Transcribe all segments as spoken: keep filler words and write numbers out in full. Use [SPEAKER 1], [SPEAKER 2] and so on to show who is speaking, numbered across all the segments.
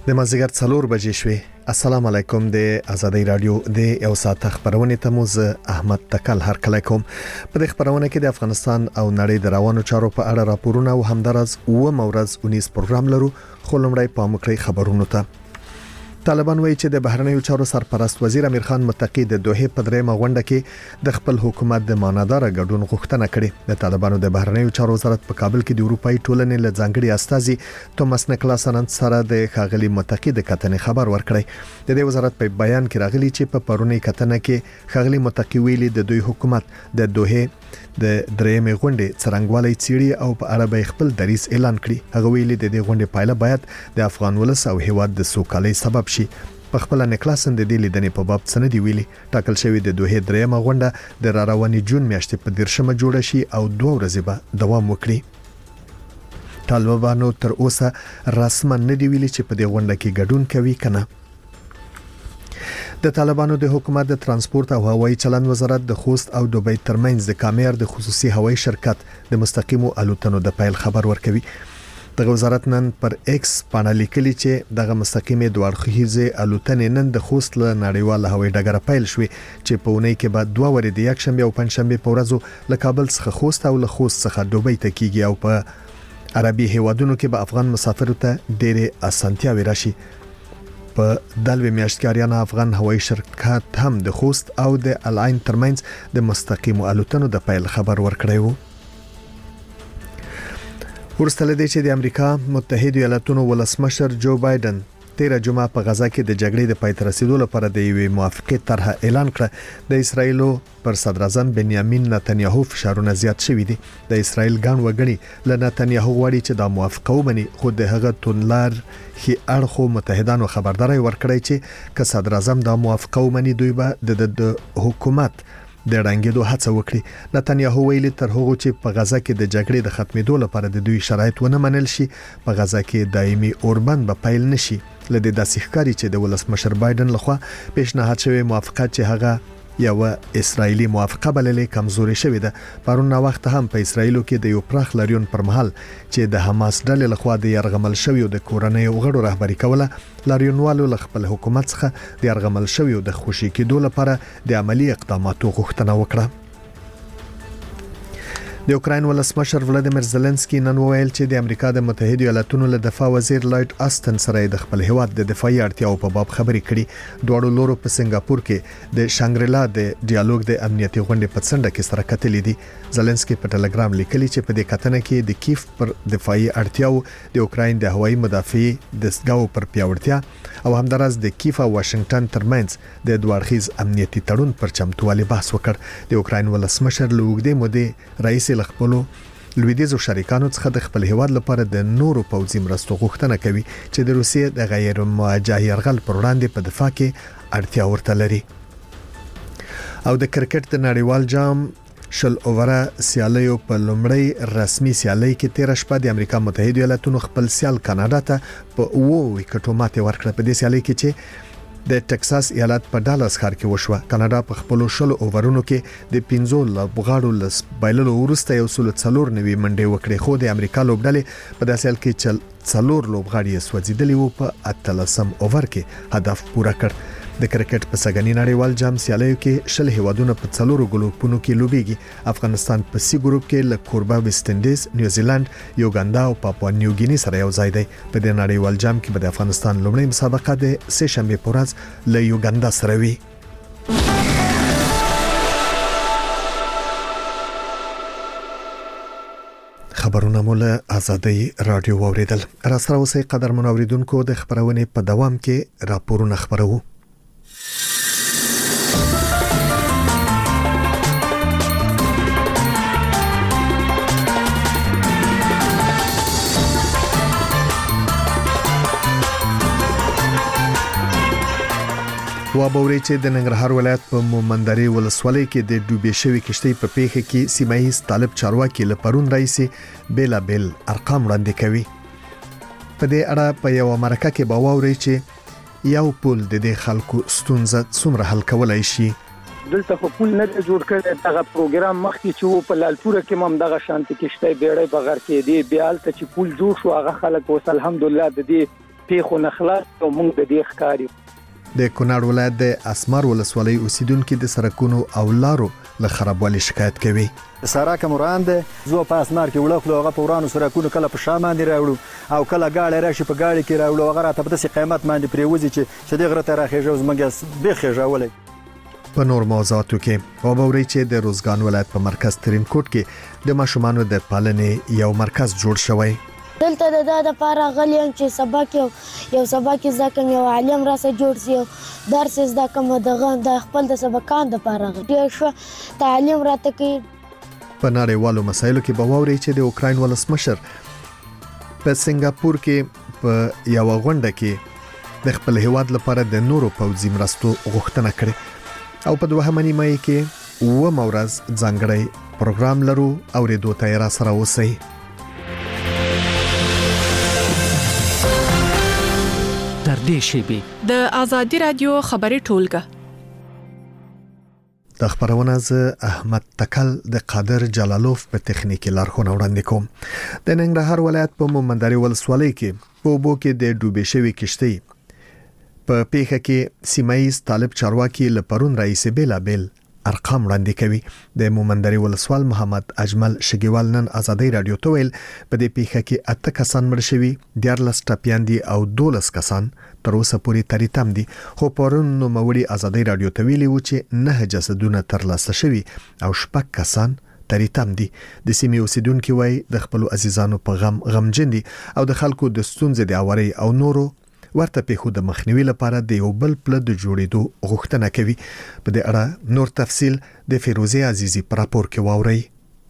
[SPEAKER 1] د مازیګر څلور بجې شوې. السلام علیکم. د آزادۍ رادیو د یو ساعت خبرونه ته مو زه احمد تکل هر کله کوم. په دې خبرونه کې د افغانستان او نړۍ د روانو چارو په اړه راپورونه او همدارز و مورز اونیس پروګرام لرو. خو لمړی پام وکړئ خبرونو ته. طالبان وایي چې د بهرنیو چارو سرپرست وزیر امیر خان متقی د دوحه په درېمه غونډه کې د خپل حکومت د مانادار ګډون غوښتنه کړې. د طالبانو د بهرنیو چارو وزارت په کابل کې د اروپאי ټولنې له ځانګړي استازي توماس نکلاسن سره د خاغلی متقی د کتنې خبر ورکړی. د دې وزارت په بیان کې راغلی چې په پرونی کتنه کې خاغلی متقی ویلي د دوی حکومت د دوحه د درېمې غونډې څرنګوالي چيري او په اړه به خپل دریس اعلان کړي. هغه ویلي د دې غونډې پایله باید د افغان ولس او هیواد د سوکالۍ سبب شي. په خپل نکلاسن د دې لیدنې په باب څه نه دی ویلي. ټاکل شوی د دوحه درېمه غونډه د رارواني جون میاشتې په دیرشمه جوړه شي او دوه ورځې به دوام وکړي. طالبانو تر اوسه رسما نه دی ویلي چې په دې غونډه کې ګډون کوي کنه. د طالبانو د حکومت د ترانسپورت او هوایي چلند وزارت د خوست او دوبۍ ترمنځ د کامیر د خصوصي هوایي شرکت د مستقیمو الوتنو د پیل خبر ورکوي. دغه وزارت نن پر ایکس باندې لیکلي چې دغه مستقیمه دوړخیزه الوتنې نن د خوست له نړیوال هوایي ډګر پیل شوې چې په اونۍ کې بعد دوه ورځې د یک شنبه او پنځشنبه په ورځو له کابل څخه خوست او له خوست څخه دوبۍ ته کیږي او په عربي هیوادونو کې به افغان مسافرو ته ډېرې اسانتیاوې راشي. په دلوي میاشتکاریانه افغان هوایي شرکت هم د خوست او د الاین ترمنځ د مستقیمو الوتنو د پیل خبر ورکړی وو. ورسته لدې چې د امریکا متحده ایالاتونو ولسمشر جو بایدن تیره جمعه په غزا کې د جګړې د پای ته رسیدو لپاره د یوې موافقې طرح اعلان کړ. د اسرایل پر صدر اعظم بنیامین نتنیاهو فشارونه زیات شوي دي. د اسرایل ګڼ وګړي له نتنیاهو غواړي چې د موافقه ومني، خو د هغه تونلار هي اړخو متحدانو خبرداري ورکړی چې که صدر اعظم د موافقه ومني دوی به د حکومت د رنګېدو هڅه وکړي. نتنیاهو ویلي تر هغه چې په غزا کې د جګړې د ختمېدو لپاره د دوی شرایط ونه منل شي، په غزا کې دایمي اوربند به پیل نشي. لدې داسې ښکاري چې د ولسمشر بایدن لخوا پیشنهاد شوی موافقه چې هغه یو اسرایلی موافقه بللې کمزوري شوې ده. پرون وخت هم په اسرایلو کې د یو پراخ لاریون پر مهال چې د حماس ډلې لخوا د يرغمل شوی د کورنۍ غړو رهبری کوله، لاریونوالو ل خپل حکومت څخه د يرغمل شوی د خوشي کېدو لپاره د عملی اقداماتو غوښتنه وکړه. د اوکراین ولسمشر ولادیمیر زيلنسکي نن وویل چې د امریکا د متحده ایالاتونو له دفاع وزیر لایډ آستن سره د خپل هیواد د دفاعي اړتیاو په باب خبرې کړي. دوړو لورو په سنگاپور کې د شانګریلا د ډیالوګ د امنیتي غونډې په څنډه کې سره کتلې دي. زيلنسکي په ټلګرام لیکلي چې په دې کتنه کې د کیف پر دفاعي اړتیاو، د اوکراین د هوایي مدافعي دستګاو پر پیاوړتیا او همدارس د کیف او واشنگټن ترمنځ د دوړخیز امنیتي تړون پر چمتووالي بحث وکړ. د اوکراین ولسمشر لوګدې مودې رئیس خپلو لویدیزو شریکانو څخه د خپل هیواد لپاره د نورو پوځي مرستو غوښتنه کوي چې د روسیې د غیر مواجه یرغل پر وړاندې په دفاع کې اړتیا ورته لري. او د کرکټ د نړیوال جام شل اووره سیالیو په لومړی رسمي سیالي کې تیر شپه د امریکا متحده ایالاتونو خپل سیال کاناډا ته په اوو وکټو ماتې ورکړه. په دې سیالي کې چې د ټکساس ایالت په ډالاس ښار کې وشوه. کاناډا په خپل شل اوورونو کې د پنځو لوبغاړو لس بایللو وروسته یو سل څلور نوي منډې وکړې، خو د امریکا لوبډلې په داسې حال کې چې څلور لوبغاړي سوځیدلي وو په اتلسم اوور کې هدف پوره کړ. د کرکټ په سګنی نړیوال جام سیالیو کې شل هیوادونه په څلورو ګروپونو کې لوبېږي. افغانستان په سی ګروپ کې له کوربه ویسټ انډیز، نیوزیلند، یوګاندا او پاپوا نیو ګینی سره یو ځای دی. په دې نړیوال جام کې به د افغانستان لومړی مسابقه د سه شنبه په ورځ له یوګاندا سره وي. خبرونه مول آزادۍ رادیو اوریدل. را سره اوسئ قدر منوریدونکو، د خبرونه په دوام کې راپورونه خبرو. وابوري چې د ننګرهار ولایت په مومندري ولسوالۍ کې د ډوبې شوی کشتۍ په پیښه کې سیمایي طالب چارواکي له پرون رئیس بیلا بیل ارقام وړاندې کوي. په دې اړه په یو مرکه کې باوري چې یو پول د دې خلکو ستونزه څومره حل کولای شي.
[SPEAKER 2] دلته خو پول نه جوړ کړی. دغه پروګرام مخکې چې و په لالپوره کې هم دغه شانتي کشتۍ بیړۍ بغیر کې دی، بیا الته چې پول جوړ شو هغه خلک اوس الحمدلله د دې پیښو نه خلاص او موږ د دې ښکاری.
[SPEAKER 1] د کونړ ولایت د اسمار ولسوالۍ اوسیدونکو د سړکونو او لارو له خرابوالي شکایت کوي.
[SPEAKER 3] سړک مران ده زو په اسمار کې وړو هغه په ورانو سړکونو کله په شام باندې راوړو او کله گاړي راشي په گاړي کې راوړو هغه راته په داسې قیمت باندې پریوزي چې چې دغه ته راخېږي زمونږ به خېژولې.
[SPEAKER 1] په نور موضوعاتو کې وبوري چې د روزګان ولایت په مرکز ترین کوټ کې د ماشومانو د پالنې یو مرکز جوړ شوی.
[SPEAKER 4] دلته د دا د پاره غلیم چې سبق یو یو سبق زده کوم یو عالم راسه جوړ سی درس زده کوم دغه د خپل د سبقان د پاره ډیر شو تعلیم راته کوي.
[SPEAKER 1] په نړیوالو مسایلو کې به ووري چې د اوکراین ولسمشر په سنگاپور کې په یو غونډه کې د خپل هیواد لپاره د نورو پوځي مرستو غوښتنه کړې او په دوهمه نیمه کې و مورز ځانګړی پروګرام لرو او ریډو تیار سره اوسئ.
[SPEAKER 5] تر دې شیبې د آزادي رادیو خبري ټولګه
[SPEAKER 1] د خبرونه ز احمد تکل د قادر جلالوف په تخنیکی لارښوونه وړاندې کوم. د ننګرهار ولایت په مومندري ولسوالۍ کې په اوبو کې د ډوبې شوی کشتۍ په پیښه کې سیمایي طالب چارواکي لپرون رئیس بیلابل ارقام وړاندې کوي. د مومندري ولسوال محمد اجمل شګیوال نن آزادي رادیو ته ویل په دې پیښه کې اته کسان مړ شوي، دیارلس ټپیان دي او دولس کسان تر اوسه پورې تریتم دي. خو پرون نو موري آزادي رادیو ته ویلي و چې نه جسدونه ترلاسه شوي او شپږ کسان تریتم دي. د سیمې اوسیدونکو وای د خپل عزیزانو په غم غمجن دي او د خلکو د ستونزې د اوري او نورو ورته پیښو د مخنیوي لپاره د یو بل پل د جوړېدو غوښتنه کوي. په دې اړه نور تفصیل د فیروزه عزیزی پر راپور کې واوري.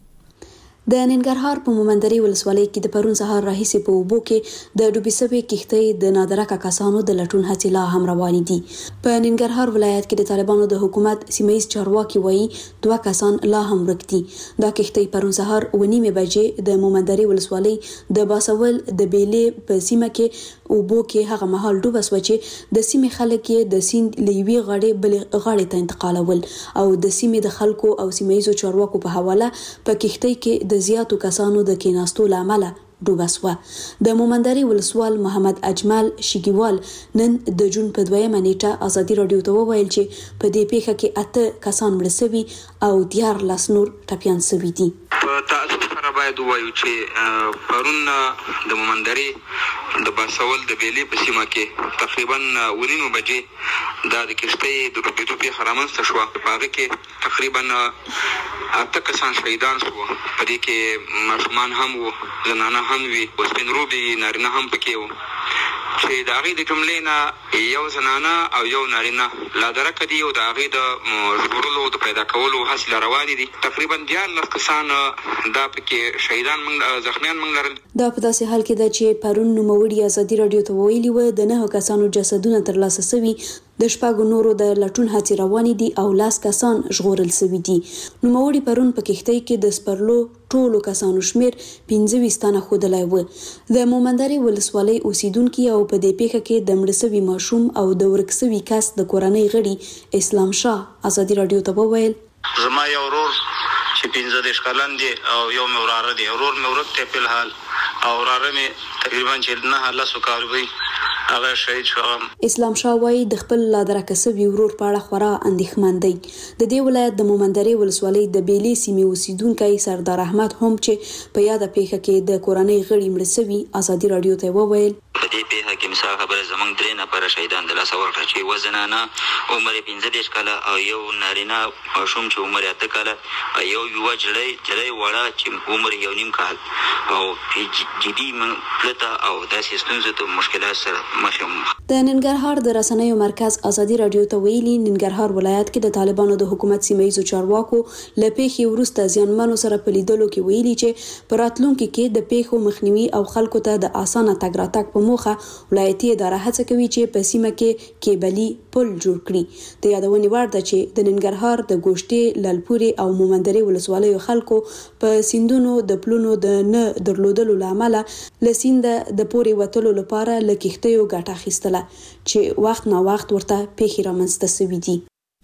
[SPEAKER 6] د ننګرهار په مومندري ولسوالۍ کې د پرون سهار راهیسې په اوبو کې د ډوبې شوې کښتۍ د نادرکه کسانو د لټون هڅې لا هم روانې دي. په ننګرهار ولایت کې د طالبانو د حکومت سیمایي چارواکي وایي دوه کسان لا هم ورک دي. دا کښتۍ پرون سهار و نیمه بجې د مومندري ولسوالۍ د باسول د بیلې په سیمه کې اوبو کې هغه مهال ډوبه شو چې د سیمې خلک یې د سیند لیوي غاړې بل غاړې ته انتقالول او د سیمې د خلکو او سیمایي چارواکو په حواله په کښتۍ کې د زیاتو کسانو د کیناستو لامل ډوبه شوه. د مومندري ولسوال محمد اجمل شګیوال نن د جون په دویمه نیټه آزادي رادیو ته وویل چې په دې پیښه کې اته کسان مړ شوي او دیارلس نور ټپیان شوي دي.
[SPEAKER 7] په تاسو سره باید ووایو چې پرون د مومندري د باسول د بیلې په سیمه کې تقریبا ونیمه بجې دا د کښتۍ د ډوبېدو پیښه رامنځته شوه. په هغه کې تقریبا اته کسان شهیدان شوه. په دې کې ماشومان هم وو، زنانه هم وي، سپین روبي نارینه هم پکې وو چې د هغې د جملې نه یو زنانه او یو نارینه لادرکه دي او د هغې د ژغورلو د پیدا کولو هڅې روانې دي. تقریبا دیارلس کسان دا پکې شهیدان موږ زخمیان موږ لرل.
[SPEAKER 6] دا په داسې حال کې ده چې پرون نوموړي آزادي رادیو ته ویلي وه د نهو کسانو جسدونه ترلاسه شوي، د شپږو نورو د لټون هڅې روانې دي او لاس کسان ژغورل شوي دي. نوموړي پرون په کښتۍ کې د سپرلو ټولو کسانو شمیر پنځه ویشت تنه ښودلی و. د مومندري ولسوالۍ اوسیدونکي او په دې پیښه کې د مړه شوي ماشوم او د ورک شوي کس د کورنۍ غړي اسلام شاه آزادي رادیو ته وویل
[SPEAKER 7] زما یو ورور چې پنځه دېرش کلن دی او یو مې وراره دی. ورور مې ورک دی په الحال او وراره مې تقریبا چې نه لسو کال وي هغه شهید شو.
[SPEAKER 6] اسلام شاه وایي د خپل لادرکه شوي ورور په اړه خورا اندېښمن دی. د دې ولایت د مومندري ولسوالۍ د بیلې سیمې اوسیدونکی سردار احمد هم چې په یاده پیښه کې د کورنۍ غړي مړه شوي آزادي رادیو ته وویل
[SPEAKER 8] په دې پیښه کې مثال خبره زمونږ درې نفره شهیدان د لاسه ورکړه چې یوه زنانه عمر یې پنځه دېرش کاله او یو نارینه ماشوم چې عمر یې اته کاله او یو یوه جړۍ جړۍ وړه چې عمر یو نیم کال او جدي پلته او داسې ستونزو ته مشکلات سره مخ یم.
[SPEAKER 6] د ننګرهار د رسنیو مرکز آزادي رادیو ته ویلي ننګرهار ولایت کې د طالبانو د حکومت سیمایي چارواکو له پیښې وروسته زیانمنو سره په لیدلو کې ویلي چې په راتلونکي کې د پیښو مخنیوي او خلکو ته د اسانه تګ راتګ په موخه ولایتي اداره هڅه کوي چې په سیمه کې کیبلي پل جوړ کړي. د یادونې وړ ده چې د ننګرهار د ګوشتې، لالپورې او مومندري ولسوالیو خلکو په سیندونو د پلونو د نه درلودلو له امله له سینده د پورې وتلو لپاره له کښتیو ګټه اخیستله چې وخت نا وخت ورته پیښې رامنځته شوي دي.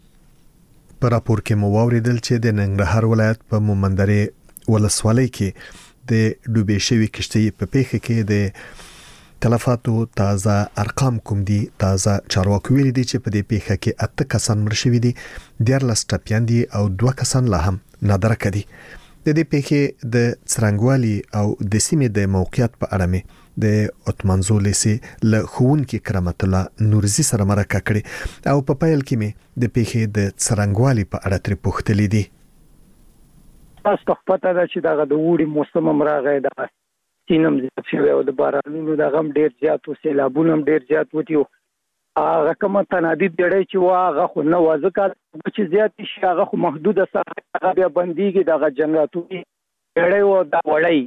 [SPEAKER 1] په راپور کې مو واوریدل چې د ننګرهار ولایت په مومندري ولسوالۍ کې د ډوبې شوې کښتۍ په پیښه کې د تلفاتو تازه ارقام کوم دي؟ تازه چارواکي ویلي دي چې په دې پیښه کې اته کسان مړ شوي دي، دیارلس ټپیان دي او دوه کسان لا هم نادرکه دي. د دې پیښې د څرنګوالي او د سیمې د موقعیت په اړه مې د اتمانزو لیسي له ښوونکي کرامت الله نورزي سره مرکه کړې او په پیل کې مې د پیښې د څرنګوالي په اړه ترې پوښتلې دي.
[SPEAKER 2] تاسو پته ده چې دغه د وړي موسم هم راغی، د سینم زیات شوی او د بارانونو د غم ډیر زیات او سیلابونه هم ډیر زیات وتی. هغه کومه تنادي ډړې چې واغه خو نه وځکه چې زیات شي هغه خو محدوده ساحه هغه بیا بنديږي، دغه جنراتوري ډړې او د وړۍ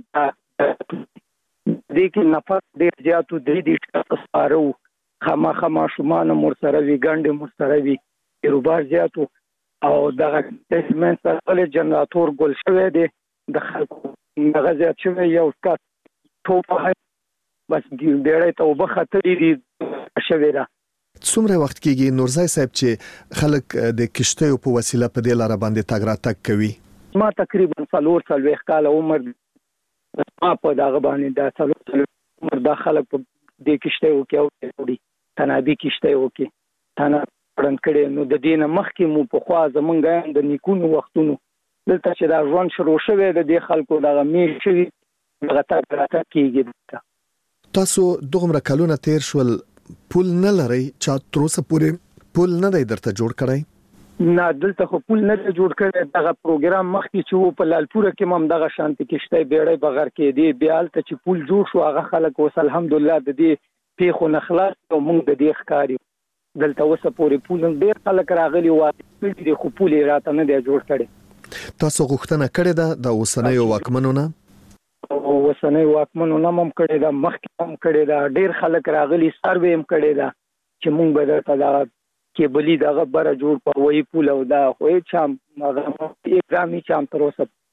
[SPEAKER 2] د کې نفس ډیر زیات او د دې ښکارو خامخا ماشومان مر سره وی ګنډې مر سره وی روبار زیات او دغه تسمن سره جنراتور ګل شوی دی د خلکو دغه زیات شوی یو کس توپه بس ډېرې ته وبخته دي شوی را.
[SPEAKER 1] څومره وخت کېږي نورزای صاحب چې خلک د کشتیو په وسیله په دې لار باندې تګ راتګ کوي؟
[SPEAKER 2] ما تقریبا څلور څلوېښت کاله عمر ما په دغه باندې د څلور څلوېښت عمر د خلک په دې کشتیو کې او تنابي کشتیو کې تنه پړن کړي. نو د دینه مخکې مو په خوا زمونږ د نیکونو وختونو دلته چې دا ژوند شروع شوی د دې خلکو دغه میش شوی دغه تګ راتګ کېږي.
[SPEAKER 1] تاسو دومره کلونه تیر شول، پول نه لري چې تر اوسه پورې پول نه دی درته جوړ کړی؟
[SPEAKER 2] نه دلته خو پول نه جوړ کړی. دغه پروګرام مخکې چې و په لالپوره کې هم دغه شانتي کشته بیړۍ بغیر کې دی، بیا الته چې پول جوړ شو هغه خلک اوس الحمدلله د دې پیښو نه خلاص او موږ د دې ښکاری دلته اوسه پورې پول ډېر خلک راغلي وو چې خو پول راته نه دی جوړ کړی.
[SPEAKER 1] تاسو غوښتنه کړې ده د اوسنیو واکمنو نه؟
[SPEAKER 2] وسنۍ واکمنو نه هم کړی دا، مخکې هم کړی دا، ډیر خلک راغلي سروې هم کړی دا چې مونږ به درته دا کېبلي دغه بره جوړ په وایي پول او دا خو هېڅ هم هغه اقدام هېڅ هم تر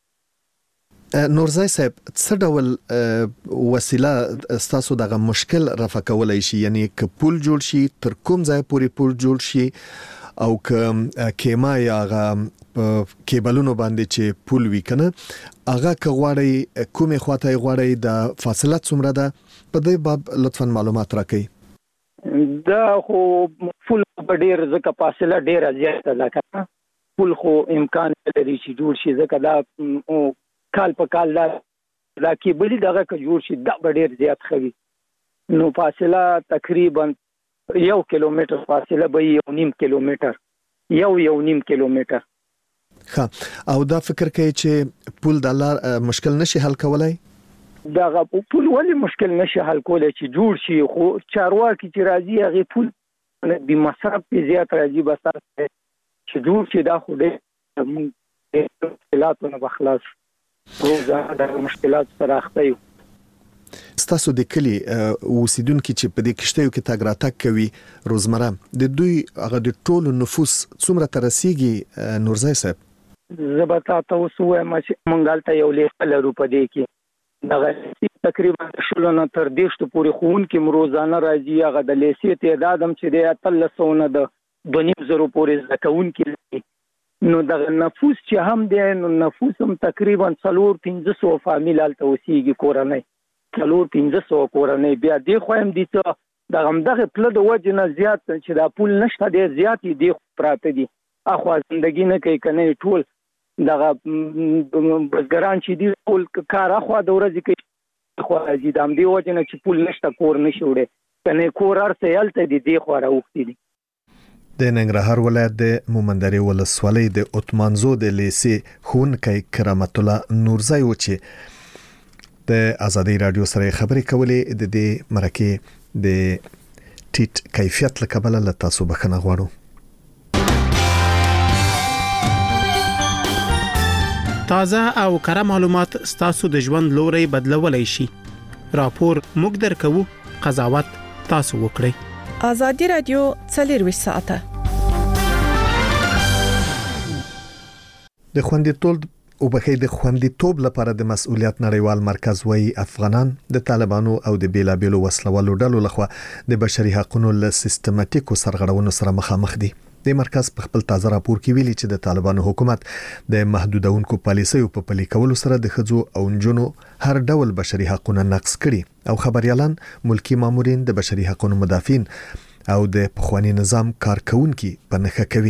[SPEAKER 2] اوسه.
[SPEAKER 1] نورزای صاحب څه ډول وسیله ستاسو دغه مشکل رفع کولی شي؟ یعنی که پول جوړ شي تر کوم ځای پورې پول جوړ شي او که کېما یا هغه کېبلونو باندې چې پول وي کنه هغه که غواړئ کومې خواته یې غواړئ د فاصله څومره ده په دې باب لطفا معلومات راکړئ.
[SPEAKER 2] دا خو پول په ډېر ځکه فاصله ډېره زیاته ده که پول خو امکان لري چې جوړ شي ځکه دا کال په کال دا دا کېبلي دغه که جوړ شي دا به ډېر زیات ښه وي. نو فاصله تقریبا یو کیلومتر فاصله به یو نیم کیلومتر یو یو نیم کیلومتر.
[SPEAKER 1] ښه او دا فکر کوي چې پول د لار مشکل نشي حل کولای؟
[SPEAKER 2] دا پول ولې مشکل نشي حل کولای چې جوړ شي، خو چارواکي چې راځي هغه پول به مصرف په زیات راځي بس چې جوړ شي دا خو دې مشکلاتو نه بخلاص روزانه د مشکلات سره اخته یو.
[SPEAKER 1] ستاسو د کلی اوسیدونکو چې په دې کشتیو کې تګ راتګ کوي روزمره د دوی هغه د ټولو نفوس څومره ترسيږي نورزای صاحب؟
[SPEAKER 2] زبتا تاسو وایم چې منګالته یو لیکل لرو په دې کې دغه تقریبا شلو نه تر دیشت پورې خون کې روزانه راځي. هغه د لیسي تعداد هم چې د اتلسونه د دونیم زرو پورې زکون کې نو دغه نفوس چې هم دی نو نفوس هم تقریبا څلور پنځه سوه فامیل الته اوسېږي کورنۍ څلور پنځه سوه کورنۍ. بیا دې خو هم دي څه د همدغه پله د وجې نه زیات چې دا پول نشته دی زیات یې دې پراته دي اخوا زندګي نه کوي که نه ټول دغه بزګران چې دي ټول کار اخوا د ورځې کوي خوا راځي د همدې وجې نه چې پول نشته کور نشي وړی که نه کور هر څه هلته دي دې خوا راوښتي دي.
[SPEAKER 1] د ننګرهار ولایت د مومندرې ولسوالۍ د اتمانزو د لیسې ښوونکی کرامت الله نورزی و چې د آزادۍ رادیو سره خبرې کولې د دې مرکې د ټیټ کیفیت له کبله له تاسو بخښنه غواړو.
[SPEAKER 9] تازه او کره معلومات ستاسو د ژوند لوري بدلولای شي. راپور موږ درکو، قضاوت تاسو وکړئ.
[SPEAKER 5] آزادۍ رادیو څلور ساعته
[SPEAKER 1] د خوندیتوب او بخې د خوندیتوب لپاره د مسؤلیت نړیوال مرکز وایي افغانان د طالبانو او د بیلابیلو وسلوالو ډلو لخوا د بشري حقوقو له سیستماتیکو سرغړونو سره مخامخ دي. د مرکز په خپل تازه راپور کې ویلي چې د طالبانو حکومت د محدودونکو پالیسیو په پلي کولو سره د ښځو او نجونو هر ډول بشري حقوقونه نقض کړي او خبريالان، ملکی مامورین، د بشري حقوقو مدافعین او د پخوانی نظام کارکونکو په نخښه کوي.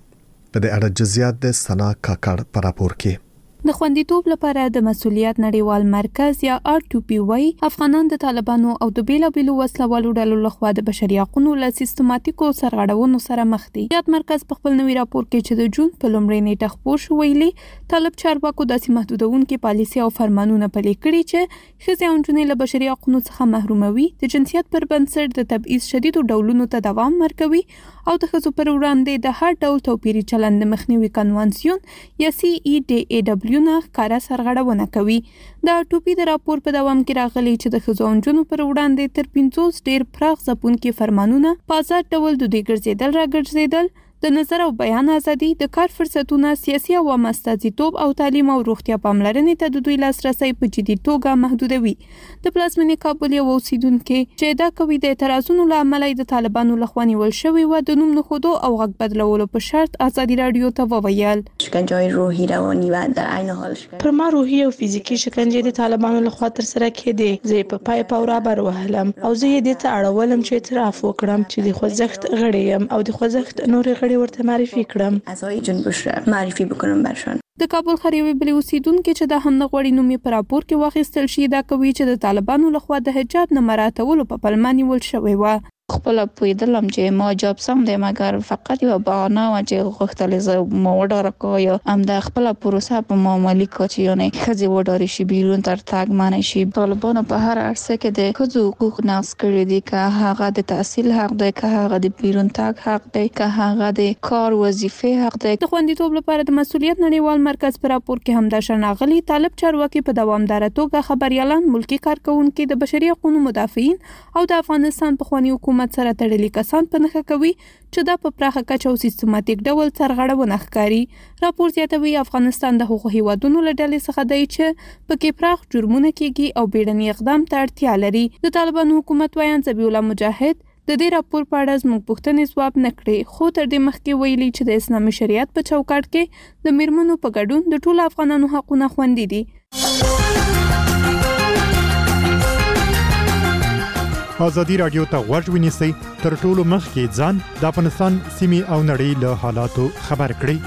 [SPEAKER 1] په دې اړه جزئیات د سنا کاکړ په راپور کې.
[SPEAKER 10] د خوندیتوب لپاره د مسؤلیت نړیوال مرکز یا آر ټو پی وايي افغانان د طالبانو او د بیلابیلو وسلوالو ډلو لخوا د بشري حقوقو له سیستماتیکو سرغړونو سره مخ دي. یاد مرکز په خپل نوي راپور کې چې د جون په لومړۍ نیټه خپور شو ویلي طالب چارواکو داسې محدودونکو پالیسي او فرمانونه پلي کړي چې ښځې او نجونې له بشري حقوقو څخه محروموي، د جنسیت پر بنسټ د تبعیض شدیدو ډولونو ته دوام ورکوي او د ښځو پر وړاندې د هر ډول توپیري چلند مخنیوي کنوانسیون یا سی ای ډي ای ډبلیو نه کارا سرغړونه کوي. دا ټوپی د راپور په دوام کې راغلي چې د ښځو او نجونو پر وړاندې تر پنځوس ډیر پراخ ځپونکي فرمانونه په آزاد ډول د دې ګرځیدل راګرځیدل، د نظر او بیان ازادي، د کار فرصتونه، سیاسي او عامه استازیتوب او تعلیم او روغتیا پاملرنې ته د دوی لاسرسي په جدي توګه محدودوي. د پلازمینې کابل یو اوسیدونکو چې دا کوي د اعتراضونو لامل د طالبانو لخوا نیول شوی و د نوم نخودو او غږ بدلولو په شرط ازادي رادیو ته وویل
[SPEAKER 11] شکنجه روحي رواني و در عین حال
[SPEAKER 12] پر ما روحي او فزیکی شکنجه د طالبانو لخوا تر سره کېده. زه په پای پاورا بر وهلم او زه یې د ته اړولم چې اعتراف وکړم چې د خوځښت غړی یم او د خوځښت نور غړي ورته معرفي کړم.
[SPEAKER 11] اعضای جنبش معرفي بکنم برشان.
[SPEAKER 10] د کابل خریوي بلی اوسیدونکو چې د هم نغوړی نومي پر راپور کې واخیستل شي دا کوي چې د طالبانو لخوا د حجاب نه مراتولو په پلمه نیول شوی و.
[SPEAKER 13] خپل پویدلم چې ما جاب سم دی مګر فقط یو بهانه و چې غوښتل زه ما وډاره کو یا هم د خپل پروسه په معاملې کو چې یو نه خځې وډاري شي بیرون تر تاګ معنی شي. طالبانو په هر عرصه کې د خځو حقوق نقض کړي دي، که هغه د تحصیل حق دی، که هغه د بیرون تاګ حق دی، که هغه د کار وظیفه حق دی.
[SPEAKER 10] د خوندیتوب لپاره د مسؤلیت نړیوال مرکز پر راپور کې هم د شناغلي طالب چارواکي په دوامدار توګه خبريالان، ملکی کارکونکو، د بشري حقوقو مدافعین او د افغانستان په خواني حکومت سره تړلي کسان په نخښه کوي چې دا په پراخه کچه او سیستماتیک ډول سرغړونه ښکاري. راپور زیاتوي افغانستان د حقوقي هیوادونو له ډلې څخه دی چې پکې پراخ جرمونه کیږي او بیړني اقدام ته اړتیا لري. د طالبانو حکومت وایي ذبیح الله مجاهد د دې راپور په اړه زموږ پوښتنې ځواب نه کړې، خو تر دې مخکې ویلي چې د اسلامي شریعت په چوکاټ کې د میرمنو په ګډون د ټولو افغانانو حقونه خوندي دي.
[SPEAKER 14] ازادي رادیو ته غوږ ونیسئ، تر ټولو مخکې ځان د افغانستان سیمې او نړۍ له حالاتو خبر کړئ.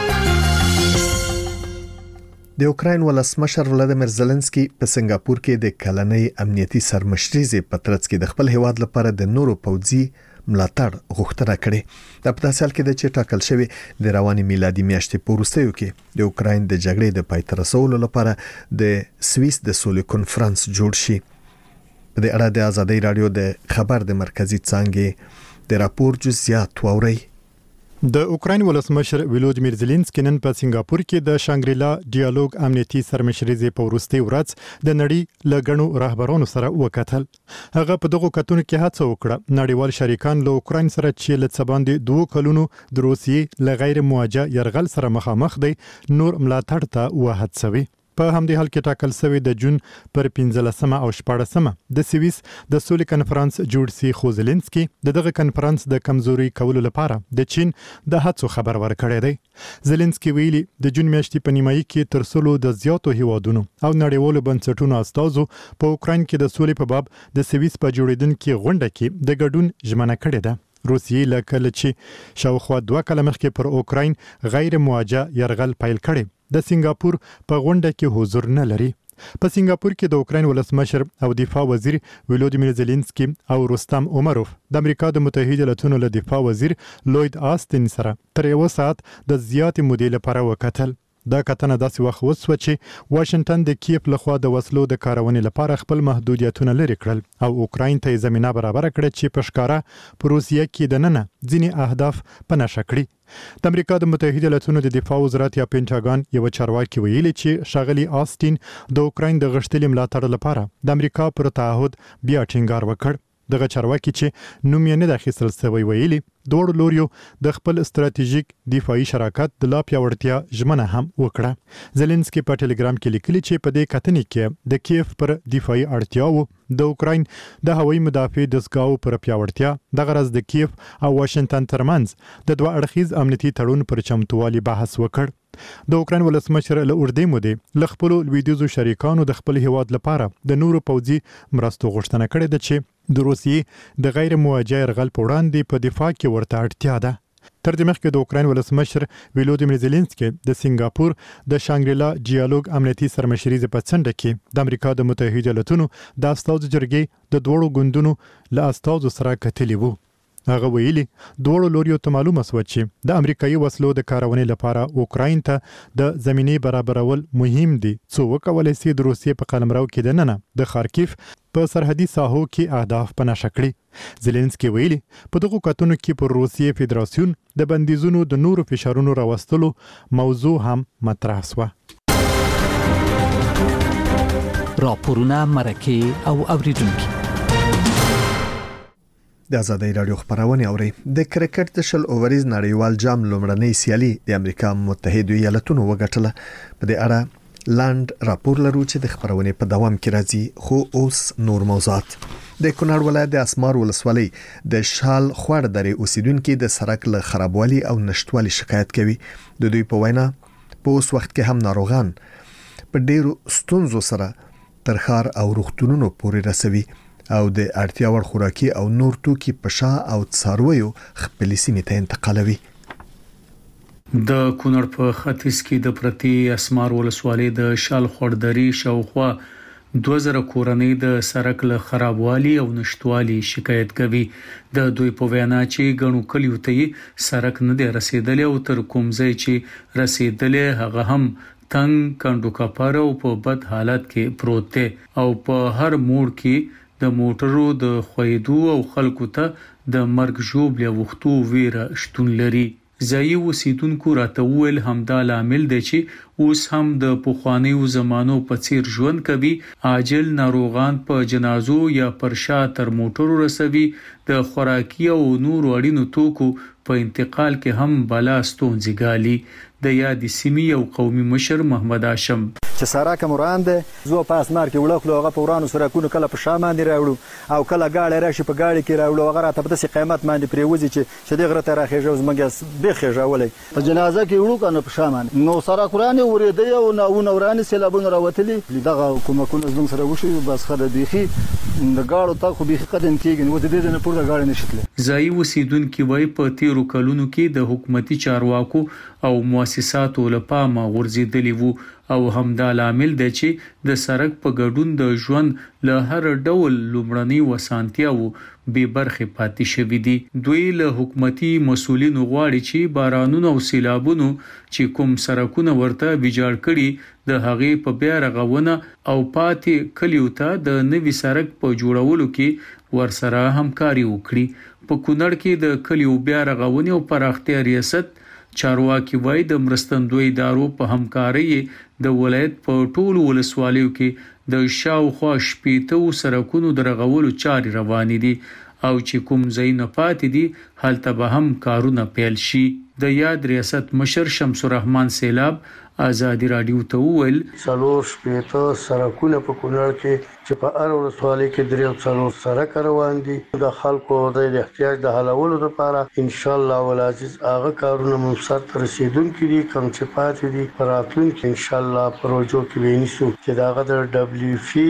[SPEAKER 1] د اوکراین ولسمشر ولادیمیر زيلنسکي په سنگاپور کې د کلنۍ امنیتي سرمشريزې په ترڅ کې د خپل هیواد لپاره د نورو پوځي ملاتړ غوښتنه کړې. د په تاسو کې د چې ټاکل شوی د رواني میلادي میاشتې په وروستیو کې د اوکراین د جګړې د پای ته رسولو لپاره د سویس د سولې کنفرانس جوړ شي. په دې اړه د ازادي رادیو د خبر د مرکزی څانګې د راپور جزئیات ووري.
[SPEAKER 14] د اوکراین ولسمشر ولودیمیر زيلنسکي نن په سنگاپور کې د شانګریلا ډیالوګ امنیتي سرمشريزې په وروستي ورځ د نړۍ له غنو رهبرانو سره وکتل. هغه په دغه کتون کې هڅه وکړه نړیوال شریکان له اوکراین سره چې له څباندې دوه کلونو د روسیې له غیر مواجه يرغل سره مخامخ دي نور ملاتړ ته وهڅوي. په همدې حال کې ټاکل شوی د جون پر پنځلسمه او شپاړسمه د سویس د سولې کنفرانس جوړ سي. خو زيلنسکي دغه کنفرانس د کمزوري کولو لپاره د چین د هڅو خبر ورکړی دی. زيلنسکي ویلي د جون میاشتې په نیمایي کې تر څلو د زیاتو هیوادونو او نړیوالو بنسټونو استازو په اوکراین کې د سولې په باب د سویس په جوړیدونکو غونډه کې د ګډون ژمنه کړې ده. روسیې لکه چې شاوخوا دوه کاله مخکې پر اوکراین غیر مواجه يرغل پیل کړي د سنگاپور په غونډه کې حضور نه لري. په سنگاپور کې د اوکراین ولسمشر او دفاع وزیر ولودیمیر زيلنسکي او رستم عمروف د امریکا د متحده ایالاتونو له دفاع وزیر لوید آستین سره تر یو ساعت د زیات مودې لپاره وکتل. دا کتنه داسې وخت وسوه چې واشنگټن د کیف لخوا د وسلو د کارونې لپاره خپل محدودیتونه لري کړل او اوکراین ته زمينه برابر کړه چې په ښکارا په روسیه کې د نننه ځینې اهداف په نشه کړي. د امریکا د متحده ایالاتونو د دفاع وزارت یا پینټاګان یو چارواکي ویلي چې شاغلي آستین د اوکراین د غښتلي ملاتړ لپاره د امریکا پر تعهد بیا ټینګار وکړ. دغه چارواکي چې نوم یې نه د اخیستل شوی ویلي دوړ لوریو د خپل استراتیژیک دفاعي شراکت د لا پیاوړتیا ژمنه هم وکړه. زيلنسکي په ټلګرام کې لیکلي چې په دې کتنې کې د کیف پر دفاعي اړتیاو د اوکراین د هوایي مدافع دستګاو پر پیاوړتیا د غرض د کیف او واشنگټن ترمنځ د دوه اړخیز امنیتي تړون پر چمتووالي بحث وکړ. د اوکراین ولسمشر له اوردې مودې ل خپل لویدیزو شریکانو د خپل هیواد لپاره د نورو پوځي مرستو غوښتنه کړې ده چې د روسیې د غیر مواجه يرغل په وړاندې په دفاع کې ورته اړتیا ده. تر دې مخکې د اوکراین ولسمشر ولودیمیر زيلنسکي د سنگاپور د شانګریلا ډیالوګ امنیتي سرمشري په څنډه کې د امریکا د متحده ایالاتونو د استازو جرګې د دوړو ګوندونو له استازو سره کتلي وو. هغه ویلي دوړو لوریو ته معلومه سو چې د امریکایي وسلو د کارونې لپاره اوکراین ته د زمینې برابرول مهم دي څو وکولای شي د روسیې په قلمرو کې د ننه د خارکیف په سرحدي ساحو کې اهداف په نښه کړي. زيلنسکي ویلي په دغه کتنو کې پر روسیې فدراسیون د بندیزونو د نورو فشارونو راوستلو موضوع هم مطرح شوه.
[SPEAKER 15] راپورونه مرکه او اوریدونکو
[SPEAKER 1] د آزادۍ رادیو خبرونه اوري. د کرکټ د شل اووریز نړیوال جام لومړنۍ سیالي د امریکا متحده ایالاتونو وګټله. په دې اړه لاند راپور لرو چې د خبرونه په دوام کې راځي. خو اوس نور موضوعات. د کونړ ولایت د اسمار ولسوالۍ د شال خوړ درې اوسیدونکو د سړک له خرابوالي او نشټوالي شکایت کوي. د دوی په وینا په اوس وخت کې هم ناروغان په ډیرو ستونزو سره ترخار او روغتونونو پورې رسوي او د اړتیا وړ خوراکي او نور توکي په شا او څارویو خپل سیمې ته انتقالوي.
[SPEAKER 16] د کونړ په ختیځ کې د پرتی اسمار ولسوالۍ د شال خوړدري شاوخوا دوه زره کورنۍ د سړک له خرابوالي او نشټوالي شکایت کوي. د دوی په وینا چې غنو کلیو ته سړک نه دی رسیدلی او تر کوم ځای چې رسیدلی هغه هم تنگ کندو کپاره او په بد حالت کې پروت دی او په هر موړ کې د موټرو د خویدو او خلکو ته د مرګ ژوبل وختو ویره شتون لري. ځایي اوسیدونکو راته ویل همدا لامل دی چې اوس هم د پخوانیو زمانو په څیر ژوند کوي. عاجل ناروغان په جنازو یا پر شا تر موټرو رسوي. د خوراکي او نور اړینو توکو په انتقال کې هم بلا ستونزې ګالي. د یادې سیمې او قومي مشر محمد هاشم
[SPEAKER 3] چې سراکه مرانده زو په اسمار کې وړخلو هغه په ورانو سره کو کله په شام باندې راوړو او کله گاړه راشي په گاړي کې راوړو هغه راته په داسې قیمت باندې پریوزي چې چې دغه ته راخېږي زمګه به خېژولې
[SPEAKER 17] په جنازه کې وړو کنه په شام باندې نو سره قران ورېدې او نو نوراني سیلابونه راوتلي دغه کومکونه زموږ سره وشي بس خره بيخي د گاړو تا خو بيخي قدم کېږي نو د دې نه پورته گاړه نشتله.
[SPEAKER 16] ځایي اوسیدونکو وای په تیرو کلونو کې د حکومتي چارواکو او مؤسساتو لپاره ورزيدلی وو او همدا لامل دی چې د سړک په ګډون د ژوند له هر ډول لومړني وسانتیاو به برخه پاتې شوې دي. دوی له حکومتي مسولینو غواړي چې بارانونو او سیلابونو چې کوم سړکونه ورته ویجاړ کړي د هغې په بیا رغونه او پاتې کلیو ته د نوي سړک په جوړولو کې ورسره همکاري وکړي. په کونړ کې د کلیو بیا رغونې او پراختیا ریاست چارواکي وای د مرستندوی ادارو په همکاري د ولایت په ټولو ولسوالیو کې د شاوخوا شپېته سرکونو درغولو چاري روانې دي او چې کوم ځای نه پاتې دي هلته به هم کارونه پیل شي. د یاد ریاست مشر شمس الرحمن سیلاب آزادی رادیو ته ویل
[SPEAKER 17] څلور شپېته سرکونه په کونړ کې چې په هر ولسوالۍ کې درې څلور سرک روان دي. د خلکو د احتیاج د حلولو لپاره ان شاء الله ولعزیز هغه کارونه مو سر ته رسیدونکي دي. کوم چې پاتې دي په راتلونکي ان شاء الله پروژو کې وینیسو چې داغه د دبليو فی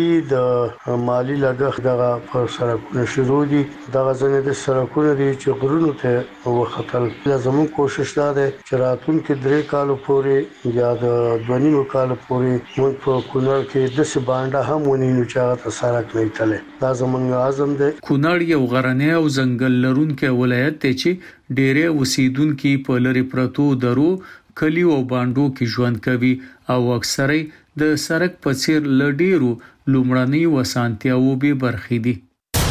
[SPEAKER 17] د مالی لګښت دغه پر سرکونه شروع دي. دغه ځنه د سرکونه دي چې غرونو ته وختل. لازم کوشش دا ده چې راتلونکي درې کالو پورې یا د دونیمو کال پورې موږ په کونړ کې د سی باندې هم ونیو چې هغه سړک نه تله. دا زمونږ اعظم دی.
[SPEAKER 16] کونړ یو غرنی او ځنګل لرونکی ولایت دی چې ډېرې اوسیدونکو په لری پرتو درو کلیو او باندو کې ژوند کوي او اکثره د سړک په څیر لډیرو لومړني وسانتیاو به برخې دي.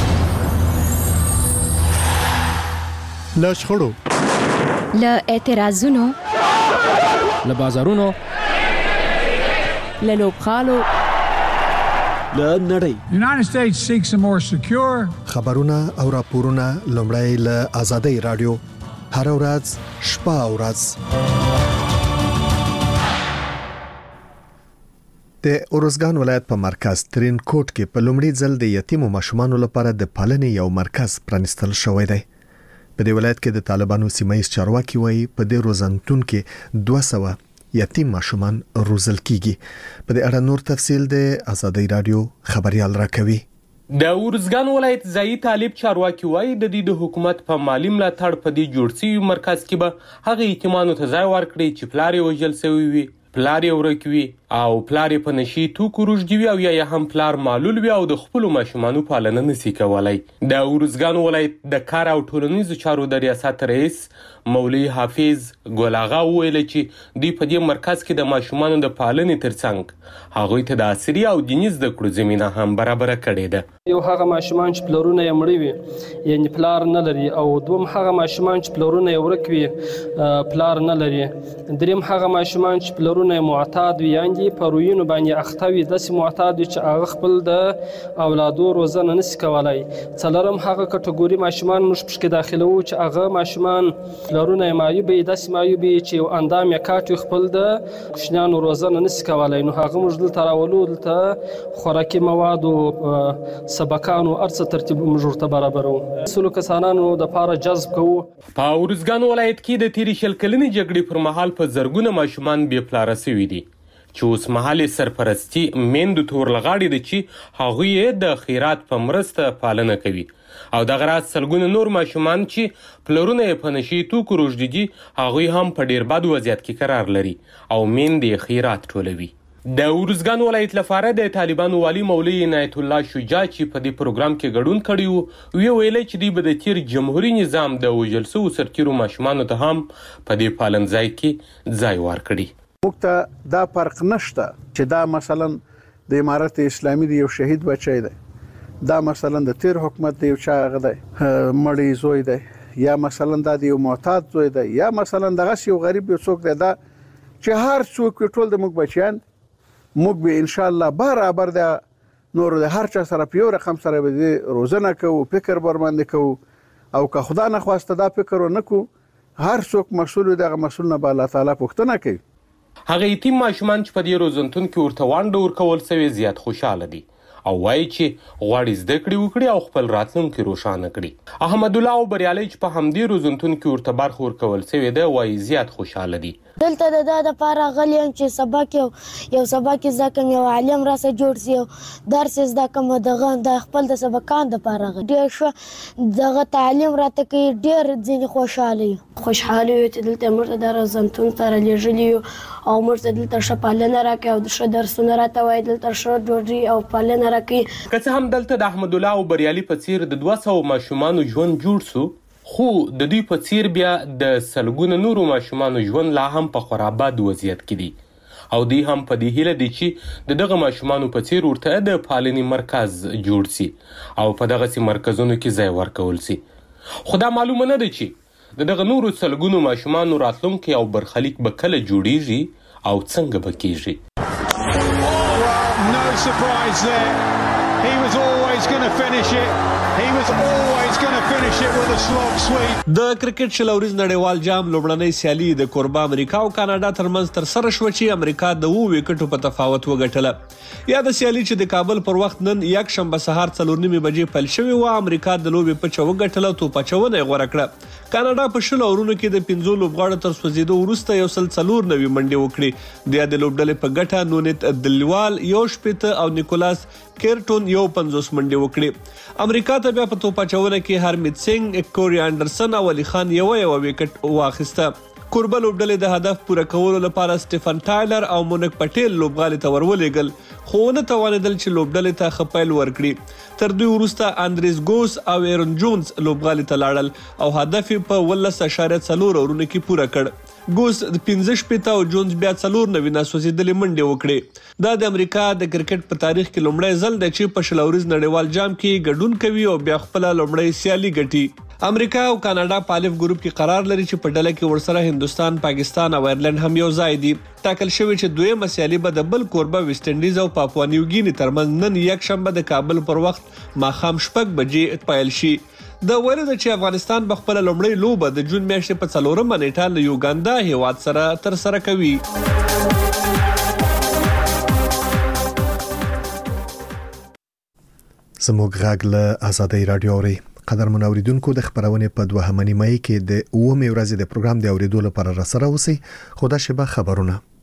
[SPEAKER 14] لاشخړو
[SPEAKER 18] ل اعتراضونو
[SPEAKER 19] له بازارونو
[SPEAKER 18] له لوبخالو
[SPEAKER 19] له نړۍ.
[SPEAKER 1] خبرونه او راپورونه لومړی له آزادۍ رادیو هر ورځ شپه او ورځ. د اورزګان ولایت په مرکز ترین کوټ کې په لومړي ځل د یتیمو ماشومانو لپاره د پالنې یو مرکز پرانستل شوی دی. په دې ولایت کې د طالبانو سیمایي چارواکي وایي په دې روزنتون کې دوه سوه یتیم ماشومان روزل کیږي. په دې اړه نور تفصیل د آزادۍ رادیو خبريال راکوي.
[SPEAKER 20] د اورزګان ولایت ځایي طالب چارواکي وایي د دې د حکومت په مالی ملاتړ په دې جوړ شوی مرکز کې به هغه یتیمانو ته ځای ورکړي چې پلار یې وژل شوی وي، پلار یې ورک وي او پلار یې په نشي توکو روږدي وي او یا هم پلار معلول وي او د خپلو ماشومانو پالنه نشي کولای. د اورزګان ولایت د کار او ټولنیزو چارو د ریاست رئیس مولوی حافظ ګل آغا ویل چې دوی په دې مرکز کې د ماشومانو د پالنې ترڅنګ هغوی ته د عصري او دیني زده کړو زمینه هم برابر کړې ده.
[SPEAKER 21] یو هغه ماشومان چې پلرونه یې مړ وي یعنی پلار نه لري، او دوم هغه ماشومان چې پلرونه یې ورک وي پلار نه لري، دریم هغه ماشومان چې پلرونه یې معتاد وي یعنی په روینو باندې اخته وي داسې معتاد وي چې هغه خپل د اولادو روزنه نشي کولای. څلورم هغه کټګوري ماشومان موږ پکې داخلو چې هغه ماشومان پلرونه یې معیوب وي، داسې معیوب وي چې اندام یې کاټ وي خپل د کوچنیانو روزنه نشي کولای. نو هغه موږ دلته راولو، دلته خوراکي مواد او سبقانو ارڅ ترتیب موږ ورته برابرو، سلو کسانانو د پاره جذب کوو.
[SPEAKER 20] په اورزګان ولایت کې د تیری شل کلنې جګړې پر مهال په زرګونه ماشومان بې پلاره شوي دي چې اوس مهال سرپرستی میندو تور لغاړي دي چې هغوی د خیرات په مرسته پالنه کوي او دغه راز سلګونه نور ماشومان چې پلرونه یې په نشي توکو روږدي دي هغوی هم په ډیر بد وضعیت کې قرار لري او میندې خیرات ټولوي. د اورزګان ولایت لپاره د طالبانو والی مولوی عنایت الله شجاع چې په دې پروګرام کې ګډون کړی وو وی ویل چې دوی به د تیر جمهوریت نظام د وژل شوو سرتیرو ماشومانو ته هم په دې پالنځای کې ځای ورکړي.
[SPEAKER 22] موږ ته دا فرق نشته چې دا مثلا د امارت اسلامي دی یو شهید بچی دی، دا مثلا د تیر حکومت دی یو چا هغه دی مړی زوی دی، یا مثلا دا د یو معتاد زوی دی، یا مثلا دغه یو غریب یو څوک دی. دا چې هر څوک ټول د موږ بچیان موږ به ان شاء الله برابر د نور د هر چا سره په یو رقم سره به روزنه کوو، فکر برباندې کوو، او که خدا نه خواسته دا فکر ونکو هر څوک مسؤل دغه مسؤل نه به الله تعالی پوښتنه کوي.
[SPEAKER 20] هغه یتیم ماشومان چې په دې روزنتون کې ورته وانډه ورکول شوی زیات خوشاله دي او وایي چې غواړي زده کړې وکړي او خپل راتلونکی روښانه کړي. احمد الله او بریالي چې په همدې روزنتون کې ورته برخه ورکول شوی ده وایي زیات خوشاله دي.
[SPEAKER 4] دلته د دا د پاره غلی یم چې سبق یو یو سبق زده کوم، یو عالم راسه جوړ سی، یو درس زده کوم، دغه د خپل د سبقان د پاره ډېر ښه دغه تعلیم راته کوي، ډېر ځینې خوشحاله یم.
[SPEAKER 23] خوشحاله یو چې دلته موږ ته د روزنتون سره لېږلي یو او موږ ته دلته ښه پالنه راکوي او ښه درسونه راته وایي، دلته ښه ډوډۍ او پالنه راکوي.
[SPEAKER 20] که څه هم دلته د احمد الله او بریالي په څیر د دوه سوو ماشومانو ژوند جوړ سو، خو د دوی په څیر بیا د سلګونه نورو ماشومانو ژوند لا هم په خورا بد وضعیت کې دی او دوی هم په دې هیله دي چې د دغه ماشومانو په څیر ورته د پالنې مرکز جوړ سي او په دغسې مرکزونو کې ځای ورکول سي. خو دا معلومه نه ده چې د دغه نورو سلګونو ماشومانو راتلونکی او برخلیک به کله جوړیږي او څنګه به کیږي.
[SPEAKER 24] No surprise there. He was always going to finish it. He was always going to finish it with a slog sweep.
[SPEAKER 19] د کرکټ شلوريز نړیوال جام لومړنۍ سیالي د کوربه امریکا او کاناډا ترمنځ تر سره شو چې امریکا د وو وکټو په تفاوت وګټله. یا د سیالي چې د کابل پر وخت نن یک شنبه سهار څلور نیمې بجې پیل شوې و، امریکا د لوبې په چو وګټله، توپ اچونه یې غوره کړه. کاناډا په شل اورونو کې د پنځو لوبغاړو تر سوځېدو وروسته یو سل څلور نوي منډې وکړې. د یادې لوبډلې په ګټه نونیت دلیوال یو شپېته او نیکولاس کیرټون یو پنځوس منډې وکړې. امریکا ته بیا په توپ اچونه کې هرمیت سنگ، کوري انډرسن او علي خان یو یو وکټ واخیسته. کوربه لوبډلې د هدف پوره کولو لپاره سټیفن ټایلر او مونک پټیل لوبغالي ته ورولېږل، خو ونه توانېدل چې لوبډلې ته ښه پیل ورکړي. تر دوی وروسته اندریس ګوس او ایرون جونز لوبغالي ته لاړل او هدف یې په ولس اشاریه څلور اورونو کې پوره کړ. ګوس د پنځه شپېته او جونز بیا څلور نوي ناسوځېدلې منډې وکړې. دا د امریکا د کرکټ په تاریخ کې لومړی ځل دی چې په شل اوريز نړیوال جام کې ګډون کوي او بیا خپل لومړی سیالي ګټي. امریکا او کاناډا په الف ګروپ کې قرار لري چې په ډله کې ورسره هندستان، پاکستان او آیرلند هم یو ځای دي. ټاکل شوی چې دویمه سیالي به د بل کوربه ویسټ انډیز او پاپوا نیو ګینی ترمنځ نن یک شنبه د کابل پر وخت ماښام شپږ بجې پیل شي. د ویلو د چې افغانستان به خپل لومړی لوبه د جون میاشتې په څلورمه نیټه له یوګاندا هیواد سره تر سره کوي.
[SPEAKER 1] زموږ غږ له آزادۍ رادیو اوري. قدرمن اوریدونکو د خبرونه په دوه همنۍ مې کې د اومه ورځې د پروګرام د اوریدو لپاره را سره اوسئ. خدا شبه خبرونه